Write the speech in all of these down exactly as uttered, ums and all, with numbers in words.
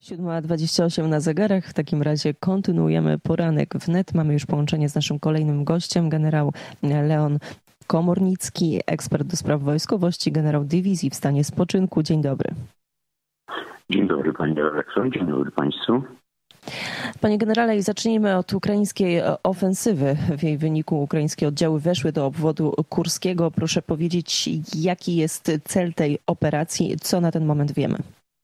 siódma dwadzieścia osiem na zegarach. W takim razie kontynuujemy poranek wnet. Mamy już połączenie z naszym kolejnym gościem, generał Leon Komornicki, ekspert do spraw wojskowości, generał dywizji w stanie spoczynku. Dzień dobry. Dzień dobry Pani redaktor, dzień dobry Państwu. Panie generale, zacznijmy od ukraińskiej ofensywy. W jej wyniku ukraińskie oddziały weszły do obwodu kurskiego. Proszę powiedzieć, jaki jest cel tej operacji, co na ten moment wiemy?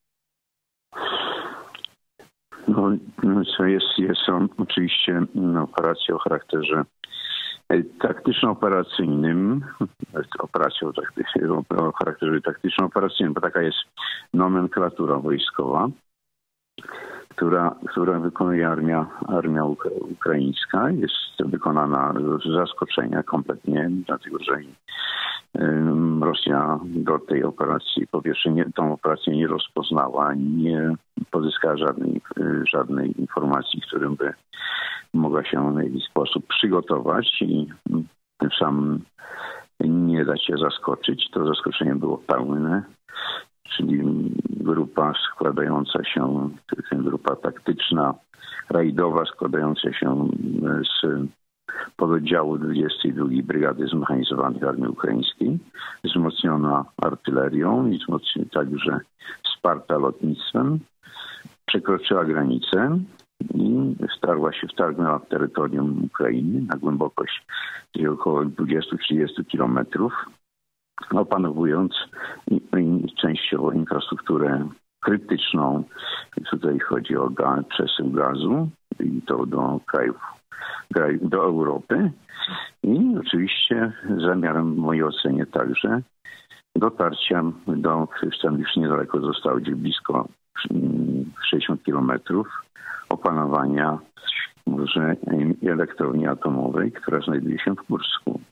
No, co jest, jest on oczywiście operacja o charakterze taktyczno-operacyjnym, operacją o charakterze taktyczno-operacyjnym, bo taka jest nomenklatura wojskowa, która, która wykonuje armia, armia ukraińska. Jest wykonana z zaskoczenia kompletnie, dlatego że Rosja do tej operacji, po pierwsze, nie, tą operację nie rozpoznała, nie pozyskała żadnej, żadnej informacji, którą by mogła się w jakiś sposób przygotować i tym samym nie dać się zaskoczyć. To zaskoczenie było pełne, czyli grupa składająca się, grupa taktyczna, rajdowa składająca się z pododdziału dwudziestej drugiej Brygady Zmechanizowanych Armii Ukraińskiej, wzmocniona artylerią i wzmocniona także wsparta lotnictwem, przekroczyła granicę i starła się wtargnęła w terytorium Ukrainy na głębokość około dwadzieścia do trzydziestu kilometrów, opanowując częściowo infrastrukturę krytyczną. Tutaj chodzi o gaz, przesył gazu i to do krajów, do Europy. I oczywiście zamiarem w mojej ocenie także dotarcia do, tam już niedaleko zostało, gdzie blisko sześćdziesiąt kilometrów, opanowania może elektrowni atomowej, która znajduje się w Kursku.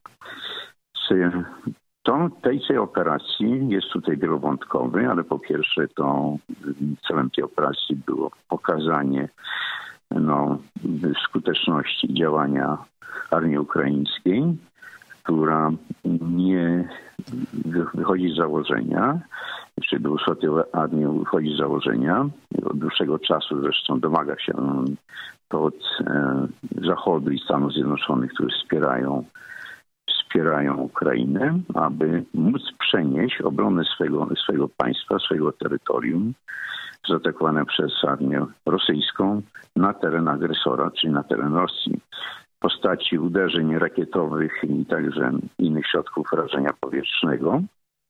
To, tej, tej operacji jest tutaj wielowątkowy, ale po pierwsze to celem tej operacji było pokazanie no, skuteczności działania armii ukraińskiej, która nie wychodzi z założenia, czy dwusetiowa armia wychodzi z założenia, od dłuższego czasu zresztą domaga się to od e, Zachodu i Stanów Zjednoczonych, które wspierają wspierają Ukrainę, aby móc przenieść obronę swojego, swojego państwa, swojego terytorium zaatakowane przez armię rosyjską na teren agresora, czyli na teren Rosji. W postaci uderzeń rakietowych i także innych środków rażenia powietrznego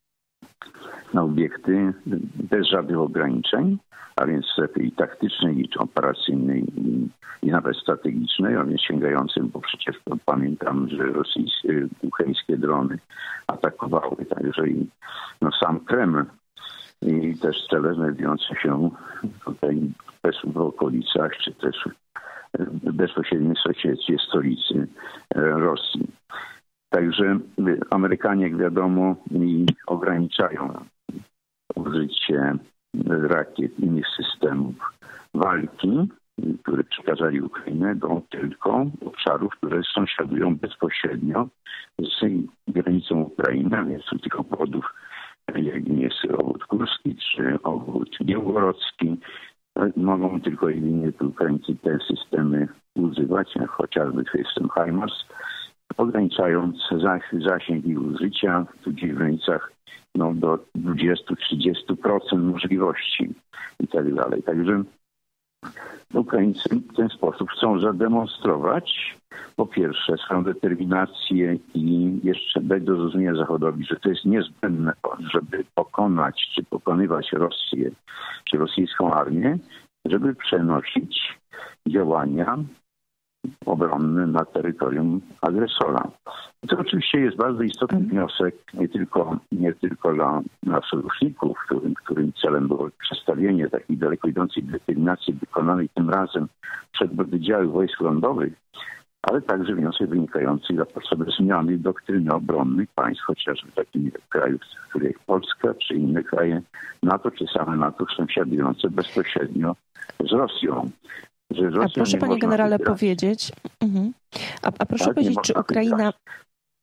na obiekty bez żadnych ograniczeń, a więc i taktycznej, i operacyjnej, i, i nawet strategicznej, a więc sięgającym, bo przecież pamiętam, że rosyjskie, ukraińskie drony atakowały także i no, sam Kreml i też cele znajdujące się tutaj w okolicach, czy też w bezpośrednim sąsiedztwie stolicy Rosji. Także Amerykanie, jak wiadomo, ograniczają użycie rakiet i innych systemów walki, które przekazali Ukrainę, do tylko obszarów, które sąsiadują bezpośrednio z granicą Ukrainy, a więc z tych obwodów, jak jest obwód kurski czy obwód białgorodzki. Mogą tylko jedynie Ukraińcy te systemy używać, jak chociażby system HIMARS, ograniczając zasięg ich użycia, tu gdzieś w granicach no, do dwadzieścia do trzydziestu procent możliwości i tak dalej. Także Ukraińcy w ten sposób chcą zademonstrować po pierwsze swoją determinację i jeszcze dać do zrozumienia Zachodowi, że to jest niezbędne, żeby pokonać czy pokonywać Rosję czy rosyjską armię, żeby przenosić działania obronny na terytorium agresora. To oczywiście jest bardzo istotny wniosek nie tylko, nie tylko dla, dla sojuszników, którym, którym celem było przedstawienie takiej daleko idącej determinacji wykonanej tym razem przed wydziały wojsk lądowych, ale także wniosek wynikający za potrzeby zmiany doktryny obronnej państw, chociażby takich krajów, które jak Polska, czy inne kraje NATO, czy same NATO sąsiadujące bezpośrednio z Rosją. A proszę panie generale powiedzieć, uh-huh. a, a proszę tak, powiedzieć, czy Ukraina,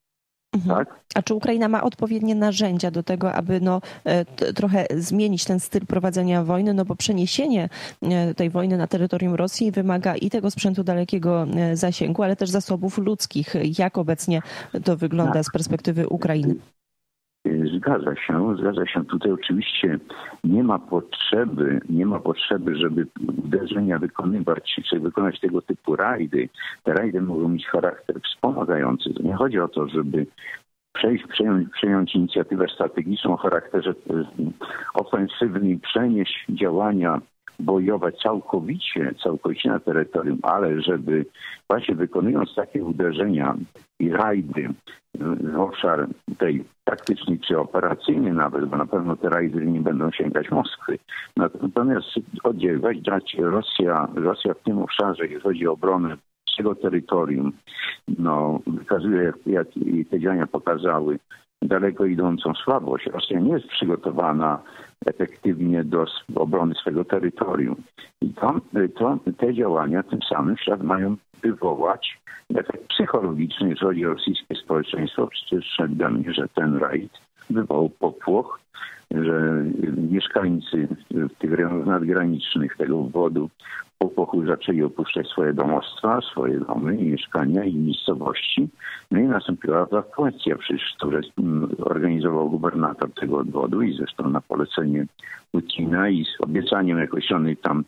Mhm. Tak? A czy Ukraina ma odpowiednie narzędzia do tego, aby no, t- trochę zmienić ten styl prowadzenia wojny, no bo przeniesienie tej wojny na terytorium Rosji wymaga i tego sprzętu dalekiego zasięgu, ale też zasobów ludzkich. Jak obecnie to wygląda Tak. z perspektywy Ukrainy? Zgadza się, zgadza się. Tutaj oczywiście nie ma potrzeby, nie ma potrzeby, żeby uderzenia wykonywać, czy wykonać tego typu rajdy. Te rajdy mogą mieć charakter wspomagający. Nie chodzi o to, żeby przejść, przejąć, przejąć inicjatywę strategiczną o charakterze ofensywnym i przenieść działania bojowe całkowicie, całkowicie na terytorium, ale żeby właśnie wykonując takie uderzenia i rajdy w obszar tej taktyczny czy operacyjny nawet, bo na pewno te rajdy nie będą sięgać Moskwy. Natomiast oddziaływać, dać Rosja, Rosja w tym obszarze, jeżeli chodzi o obronę tego terytorium, no, wykazuje, jak, jak te działania pokazały, daleko idącą słabość. Rosja nie jest przygotowana efektywnie do obrony swego terytorium. I to, to, te działania tym samym świat mają wywołać efekt psychologiczny, jeżeli chodzi o rosyjskie społeczeństwo. Przecież wiemy, że ten rajd wywołał popłoch, że mieszkańcy w tych rejonach nadgranicznych tego obwodu popłochu zaczęli opuszczać swoje domostwa, swoje domy, mieszkania i miejscowości. No i nastąpiła ewakuacja, przecież, które organizował gubernator tego obwodu i zresztą na polecenie Putina i z obiecaniem określonych tam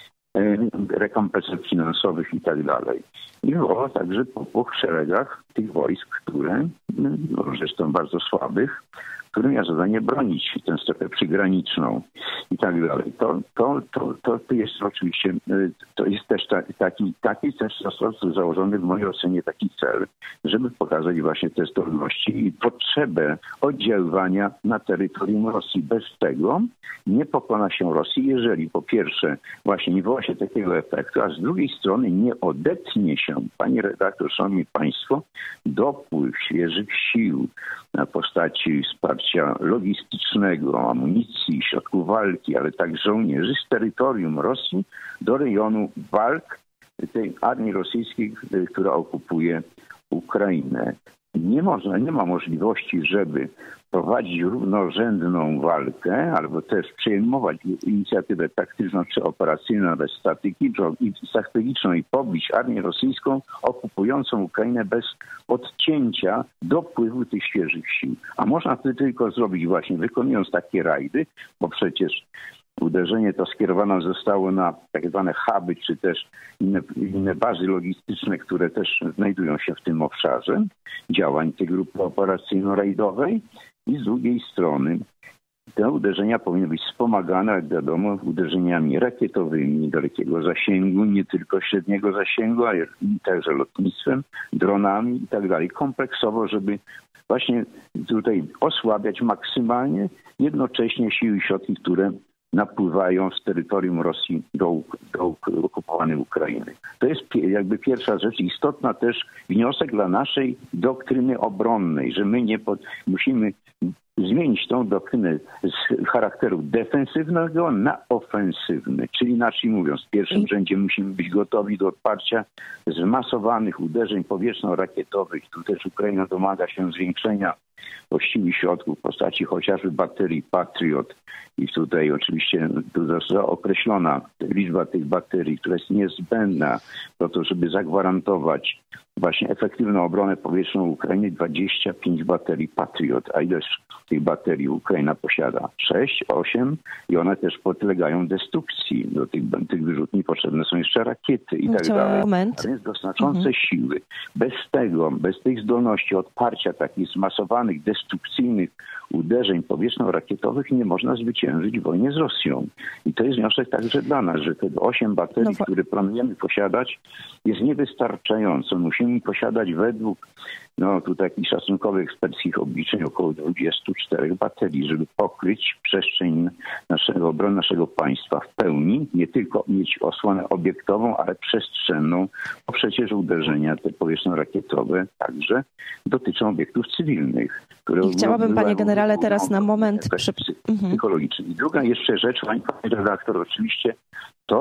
rekompensat finansowych i tak dalej. I było także popłoch w szeregach tych wojsk, które, no, zresztą bardzo słabych, który miał zadanie bronić tę strefę przygraniczną i tak dalej. To, to, to, to, to jest oczywiście, to jest też taki, taki też został założony w mojej ocenie taki cel, żeby pokazać właśnie te zdolności i potrzebę oddziaływania na terytorium Rosji. Bez tego nie pokona się Rosji, jeżeli po pierwsze właśnie nie wywoła się takiego efektu, a z drugiej strony nie odetnie się, panie redaktor, szanowni państwo, dopływ świeżych sił na postaci wsparcia logistycznego, amunicji, środków walki, ale także żołnierzy z terytorium Rosji do rejonu walk tej armii rosyjskiej, która okupuje Ukrainę. Nie można, nie ma możliwości, żeby prowadzić równorzędną walkę albo też przejmować inicjatywę taktyczną czy operacyjną, ale strategiczną i, strategiczną i pobić armię rosyjską okupującą Ukrainę bez odcięcia dopływu tych świeżych sił. A można to tylko zrobić właśnie wykonując takie rajdy, bo przecież uderzenie to skierowane zostało na tak zwane huby, czy też inne, inne bazy logistyczne, które też znajdują się w tym obszarze działań tej grupy operacyjno-rajdowej. I z drugiej strony te uderzenia powinny być wspomagane, jak wiadomo, uderzeniami rakietowymi dalekiego zasięgu, nie tylko średniego zasięgu, ale także lotnictwem, dronami i tak dalej. Kompleksowo, żeby właśnie tutaj osłabiać maksymalnie jednocześnie siły i środki, które napływają z terytorium Rosji do, do okupowanej Ukrainy. To jest jakby pierwsza rzecz. Istotna też wniosek dla naszej doktryny obronnej, że my nie pod, musimy zmienić tą doktrynę z charakteru defensywnego na ofensywny. Czyli inaczej mówiąc, w pierwszym rzędzie musimy być gotowi do odparcia zmasowanych uderzeń powietrzno-rakietowych. Tu też Ukraina domaga się zwiększenia sił i środków w postaci chociażby baterii Patriot. I tutaj oczywiście tu została określona liczba tych baterii, która jest niezbędna po to, żeby zagwarantować właśnie efektywną obronę powietrzną Ukrainy. dwadzieścia pięć baterii Patriot. A ileż tych baterii Ukraina posiada? sześć, osiem i one też podlegają destrukcji. Do tych, tych wyrzutni potrzebne są jeszcze rakiety i tak dalej. Moment. To jest do znaczące mhm. siły. Bez tego, bez tych zdolności odparcia takich zmasowanych, destrukcyjnych uderzeń powietrzno-rakietowych nie można zwyciężyć w wojnie z Rosją. I to jest wniosek także dla nas, że te osiem baterii, no, które planujemy posiadać, jest niewystarczająco. Musimy posiadać według no tu takich szacunkowych eksperckich obliczeń około dwadzieścia cztery baterii, żeby pokryć przestrzeń naszego obrony naszego państwa w pełni, nie tylko mieć osłonę obiektową, ale przestrzenną, bo przecież uderzenia te powietrzno-rakietowe także dotyczą obiektów cywilnych. Które I chciałabym, panie generale, teraz na moment... Psychologiczny. I druga jeszcze rzecz, pani redaktor, oczywiście to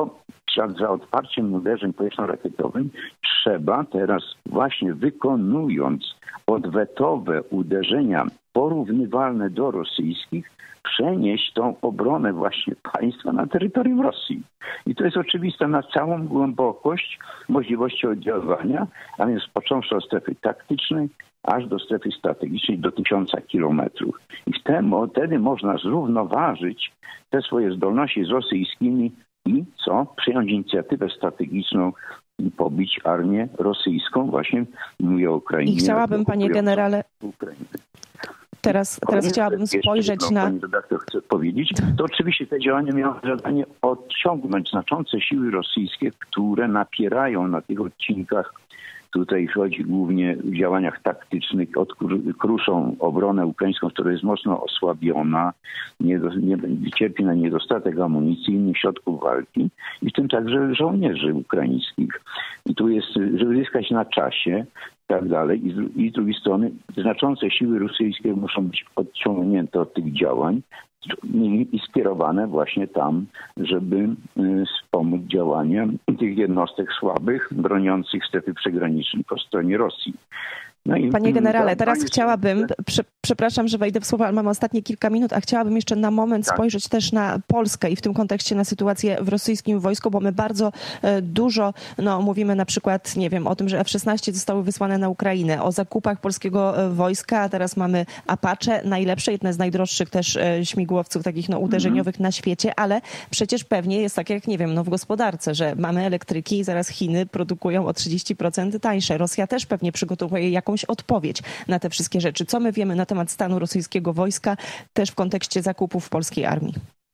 ślad za odparciem uderzeń powietrzno-rakietowym, trzeba teraz właśnie wykonując odwetowe uderzenia porównywalne do rosyjskich, przenieść tą obronę właśnie państwa na terytorium Rosji. I to jest oczywiste na całą głębokość możliwości oddziaływania, a więc począwszy od strefy taktycznej, aż do strefy strategicznej do tysiąca kilometrów. I wtedy można zrównoważyć te swoje zdolności z rosyjskimi i co? Przyjąć inicjatywę strategiczną i pobić armię rosyjską, właśnie mówię o Ukrainie. I chciałabym, panie generale, teraz, teraz chciałabym spojrzeć jedno, na... Pani redaktor chce powiedzieć, to oczywiście te działania miały zadanie odciągnąć znaczące siły rosyjskie, które napierają na tych odcinkach. Tutaj chodzi głównie w działaniach taktycznych, kruszą obronę ukraińską, która jest mocno osłabiona, nie, nie, cierpi na niedostatek amunicji i innych środków walki, i w tym także żołnierzy ukraińskich. I tu jest, żeby zyskać na czasie, i tak dalej. I z, I z drugiej strony znaczące siły rosyjskie muszą być odciągnięte od tych działań i skierowane właśnie tam, żeby wspomóc działania tych jednostek słabych, broniących strefy przygranicznej po stronie Rosji. No i, Panie generale, teraz jest... chciałabym, prze, przepraszam, że wejdę w słowa, ale mam ostatnie kilka minut, a chciałabym jeszcze na moment tak. spojrzeć też na Polskę i w tym kontekście na sytuację w rosyjskim wojsku, bo my bardzo e, dużo no, mówimy na przykład, nie wiem, o tym, że F szesnaście zostały wysłane na Ukrainę, o zakupach polskiego e, wojska, a teraz mamy Apache, najlepsze, jedne z najdroższych też e, śmigłowców takich no, uderzeniowych mm-hmm. na świecie, ale przecież pewnie jest tak jak, nie wiem, no, w gospodarce, że mamy elektryki i zaraz Chiny produkują o trzydzieści procent tańsze. Rosja też pewnie przygotowuje jakąś odpowiedź na te wszystkie rzeczy. Co my wiemy na temat stanu rosyjskiego wojska, też w kontekście zakupów polskiej armii?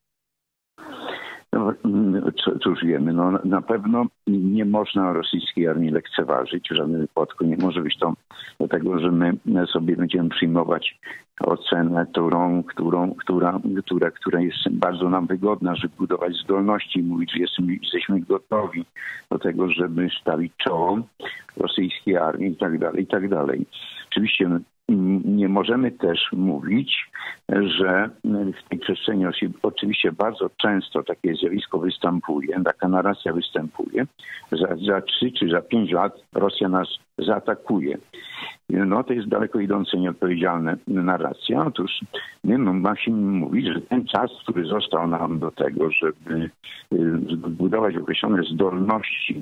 No, cóż wiemy, no, na pewno nie można rosyjskiej armii lekceważyć. W żadnym wypadku nie może być to dlatego, że my sobie będziemy przyjmować ocenę, którą, którą, która, która, która jest bardzo nam wygodna, żeby budować zdolności i mówić, że jesteśmy, jesteśmy gotowi do tego, żeby stawić czoło rosyjskiej armii i tak dalej, i tak dalej. Oczywiście nie możemy też mówić, że w tej przestrzeni oczywiście bardzo często takie zjawisko występuje, taka narracja występuje, że za trzy czy za pięć lat Rosja nas zaatakuje. No to jest daleko idąca, nieodpowiedzialna narracja. Otóż my musimy mówić, że ten czas, który został nam do tego, żeby zbudować określone zdolności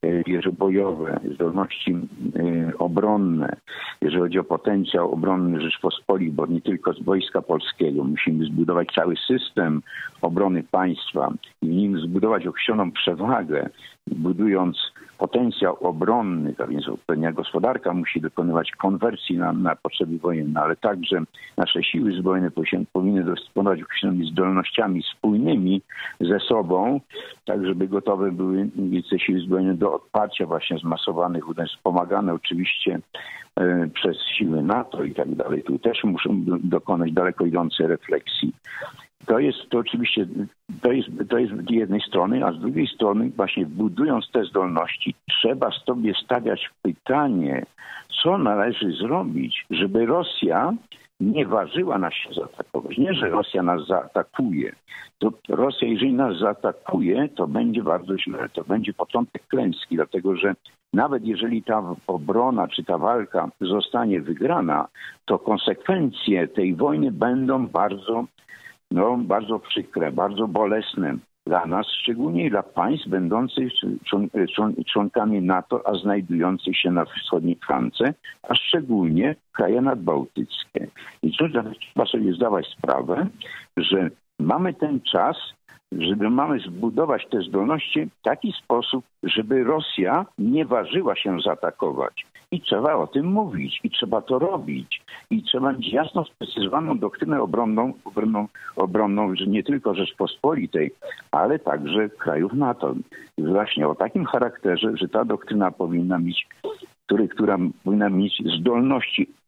bojowe, zdolności obronne, jeżeli chodzi o potencjał obronny Rzeczpospolitej, bo nie tylko z Wojska Polskiego. Musimy zbudować cały system obrony państwa i w nim zbudować określoną przewagę, budując potencjał obronny, a więc odpowiednia gospodarka musi dokonywać konwersji na, na potrzeby wojenne, ale także nasze siły zbrojne powinny dysponować określonymi zdolnościami spójnymi ze sobą, tak żeby gotowe były te siły zbrojne do odparcia właśnie zmasowanych uderzeń, wspomagane oczywiście e, przez siły NATO i tak dalej. Tu też muszą dokonać daleko idącej refleksji. To jest to oczywiście, to jest, to jest z jednej strony, a z drugiej strony właśnie budując te zdolności trzeba sobie stawiać pytanie, co należy zrobić, żeby Rosja nie ważyła nas się zaatakować. Nie, że Rosja nas zaatakuje. To Rosja, jeżeli nas zaatakuje, to będzie bardzo źle. To będzie początek klęski, dlatego że nawet jeżeli ta obrona czy ta walka zostanie wygrana, to konsekwencje tej wojny będą bardzo No, bardzo przykre, bardzo bolesne dla nas, szczególnie dla państw będących człon, człon, członkami NATO, a znajdujących się na wschodniej flance, a szczególnie kraje nadbałtyckie. I tu trzeba sobie zdawać sprawę, że mamy ten czas, żeby mamy zbudować te zdolności w taki sposób, żeby Rosja nie ważyła się zaatakować. I trzeba o tym mówić, i trzeba to robić. I trzeba mieć jasno sprecyzowaną doktrynę obronną, obronną, obronną że nie tylko Rzeczpospolitej, ale także krajów NATO. Właśnie o takim charakterze, że ta doktryna powinna mieć, który, która powinna mieć zdolności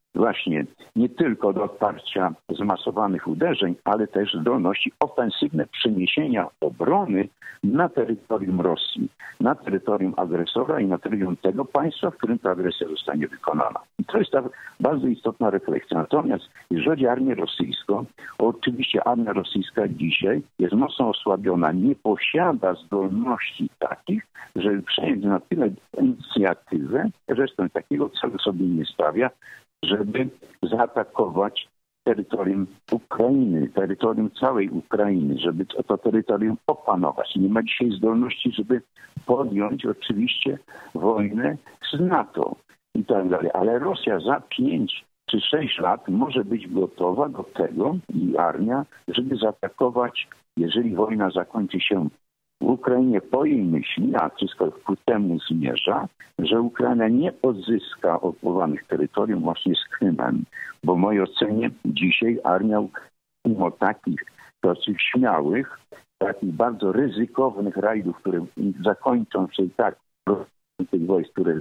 właśnie nie tylko do odparcia zmasowanych uderzeń, ale też zdolności ofensywne przeniesienia obrony na terytorium Rosji, na terytorium agresora i na terytorium tego państwa, w którym ta agresja zostanie wykonana. I to jest ta bardzo istotna refleksja. Natomiast jeżeli chodzi o armię rosyjską, oczywiście armia rosyjska dzisiaj jest mocno osłabiona, nie posiada zdolności takich, żeby przejąć na tyle inicjatywę, zresztą takiego celu sobie nie stawia, żeby zaatakować terytorium Ukrainy, terytorium całej Ukrainy, żeby to, to terytorium opanować. Nie ma dzisiaj zdolności, żeby podjąć oczywiście wojnę z NATO i tak dalej. Ale Rosja za pięć czy sześć lat może być gotowa do tego i armia, żeby zaatakować, jeżeli wojna zakończy się w Ukrainie po jej myśli, a wszystko ku temu zmierza, że Ukraina nie odzyska okupowanych terytorium właśnie z Krymem. Bo w mojej ocenie dzisiaj armia, mimo takich dosyć śmiałych, takich bardzo ryzykownych rajdów, które zakończą się i tak tych wojsk, które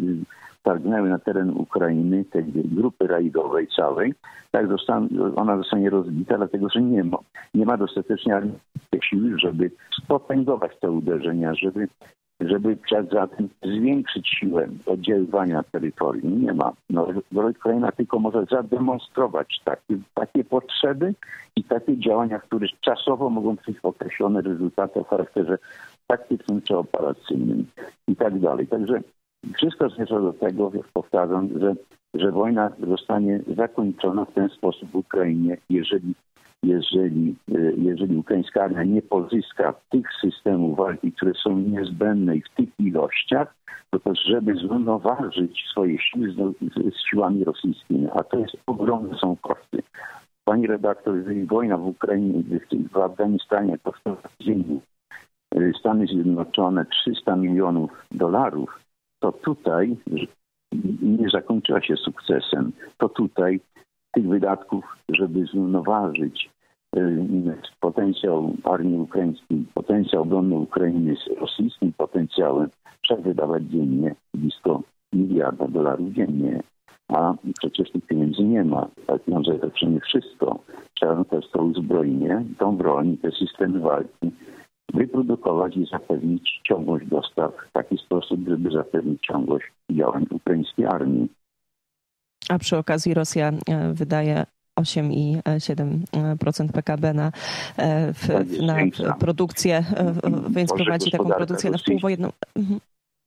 targnęły na teren Ukrainy, tej grupy rajdowej całej, tak zostanie, ona zostanie rozbita, dlatego że nie ma, nie ma dostatecznie siły, żeby spotęgować te uderzenia, żeby, żeby zatem zwiększyć siłę oddziaływania terytorium. Nie ma. No, Ukraina tylko może zademonstrować takie, takie potrzeby i takie działania, które czasowo mogą przynieść określone rezultaty o charakterze taktycznym czy operacyjnym i tak dalej. Także wszystko zmierza do tego, jak powtarzam, że, że wojna zostanie zakończona w ten sposób w Ukrainie, jeżeli, jeżeli, jeżeli ukraińska armia nie pozyska tych systemów walki, które są niezbędne i w tych ilościach, to też, żeby zrównoważyć swoje siły z, z siłami rosyjskimi, a to jest ogromne są koszty. Pani redaktor, jeżeli wojna w Ukrainie, w Afganistanie kosztuje dziennie Stany Zjednoczone trzysta milionów dolarów, to tutaj nie zakończyła się sukcesem. To tutaj tych wydatków, żeby zrównoważyć potencjał armii ukraińskiej, potencjał obronny Ukrainy z rosyjskim potencjałem, trzeba wydawać dziennie blisko miliarda dolarów dziennie. A przecież tych pieniędzy nie ma. A pieniądze to przynajmniej wszystko. Trzeba też to uzbrojenie, tą broń, te systemy walki wyprodukować i zapewnić ciągłość dostaw w taki sposób, żeby zapewnić ciągłość działań ukraińskiej armii. A przy okazji Rosja wydaje osiem przecinek siedem procent P K B na, w, na produkcję, więc prowadzi taką produkcję na wpółwojenną. Mhm.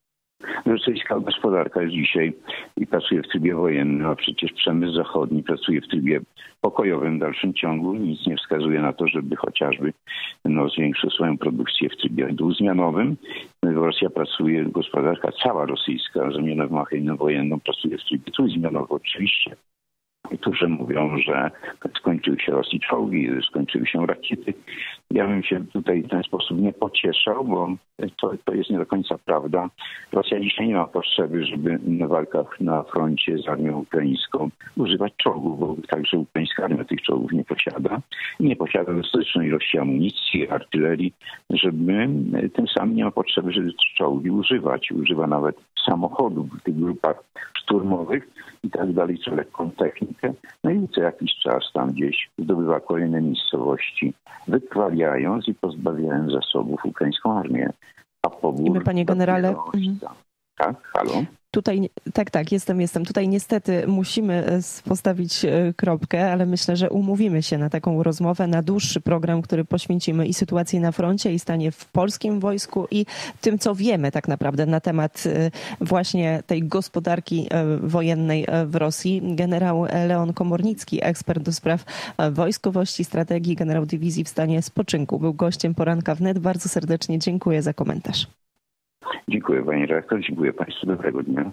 Rosyjska gospodarka jest dzisiaj i pracuje w trybie wojennym, a przecież przemysł zachodni pracuje w trybie pokojowym w dalszym ciągu. Nic nie wskazuje na to, żeby chociażby no, zwiększył swoją produkcję w trybie dwuzmianowym. Rosja pracuje, gospodarka cała rosyjska, zamiast w machinę wojenną, pracuje w trybie trójzmianowym oczywiście. Niektórzy mówią, że skończyły się Rosji czołgi, skończyły się rakiety. Ja bym się tutaj w ten sposób nie pocieszał, bo to, to jest nie do końca prawda. Rosja dzisiaj nie ma potrzeby, żeby na walkach na froncie z armią ukraińską używać czołgów, bo także ukraińska armia tych czołgów nie posiada. I nie posiada dostatecznej ilości amunicji, artylerii, żeby tym samym nie ma potrzeby, żeby czołgi używać. Używa nawet samochodów w tych grupach szturmowych i tak dalej, czy lekką technikę. No i co jakiś czas tam gdzieś zdobywa kolejne miejscowości, wykrwawiając i pozbawiając zasobów ukraińską armię. A pobór... I my, panie generale... Tak, halo? Tutaj, tak, tak, jestem, jestem. Tutaj niestety musimy postawić kropkę, ale myślę, że umówimy się na taką rozmowę, na dłuższy program, który poświęcimy i sytuacji na froncie, i stanie w polskim wojsku, i tym, co wiemy tak naprawdę na temat właśnie tej gospodarki wojennej w Rosji. Generał Leon Komornicki, ekspert do spraw wojskowości, strategii, generał dywizji w stanie spoczynku, był gościem Poranka Wnet. Bardzo serdecznie dziękuję za komentarz. Dziękuję pani redaktor, dziękuję państwu, dobrego dnia.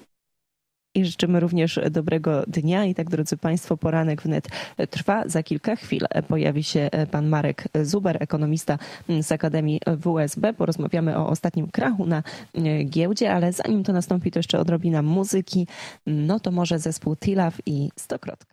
I życzymy również dobrego dnia. I tak, drodzy państwo, Poranek Wnet trwa. Za kilka chwil pojawi się pan Marek Zuber, ekonomista z Akademii W S B. Porozmawiamy o ostatnim krachu na giełdzie, ale zanim to nastąpi, to jeszcze odrobina muzyki. No to może zespół T-Love i Stokrotka.